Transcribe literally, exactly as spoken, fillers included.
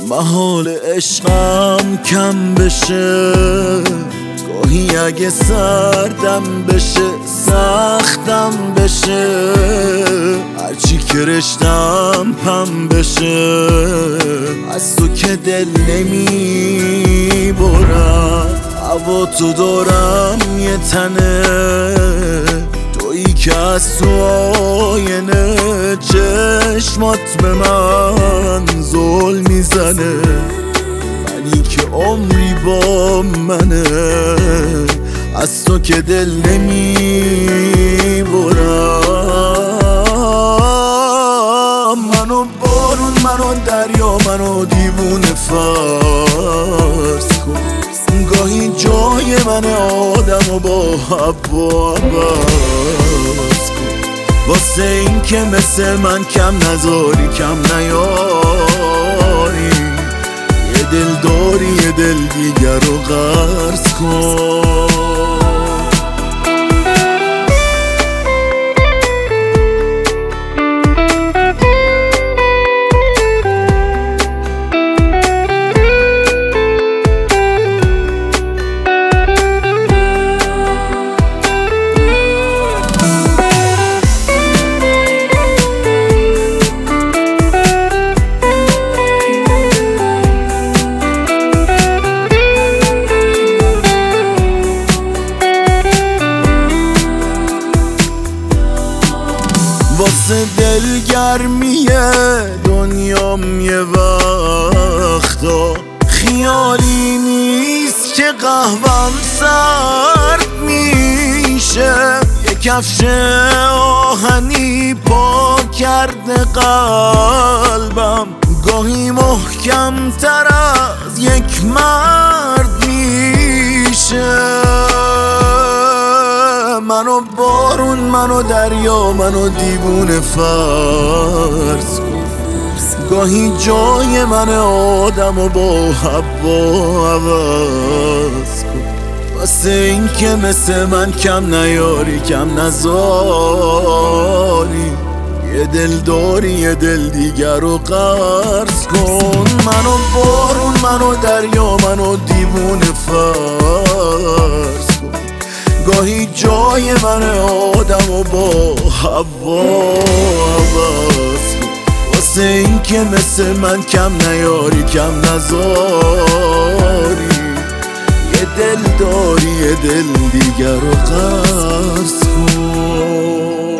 محال عشقم کم بشه، گاهی اگه سردم بشه سختم بشه، هرچی که رشتم پم بشه، از تو که دل نمی برم. هوا تو دارم یه تنه، تویی که از تو آینه چشمات به من ظلم میزنه. منی که عمری با منه، از تو که دل نمی برم. منو بارون، منو دریا، منو دیوونه فرض کن، گاهی جای من آدم و با هوا عوض کن، واسه این که مثل من کم نذاری کم نیاری. یه دل داری یه دل دیگر رو قرض کن. واسه دلگرمیه دنیام یه وقتا خیالی نیست که قهوم سرد میشه. یه کفش آهنی پا کرده قلبم، گاهی محکم تر از یک مرد میشه. منو بارون، منو دریا، منو دیوونه فرض کن، گاهی جای من آدم و با هوا عوض کن، واسه این که مثل من کم نیاری کم نذاری. یه دل داری یه دل دیگر رو قرض کن. منو بارون، منو دریا، منو دیوونه فرض کن، گاهی جای من آدم و با هوا عوض کن، واسه این که مثل من کم نیاری کم نذاری. یه دل داری یه دل دیگر رو قرض کن.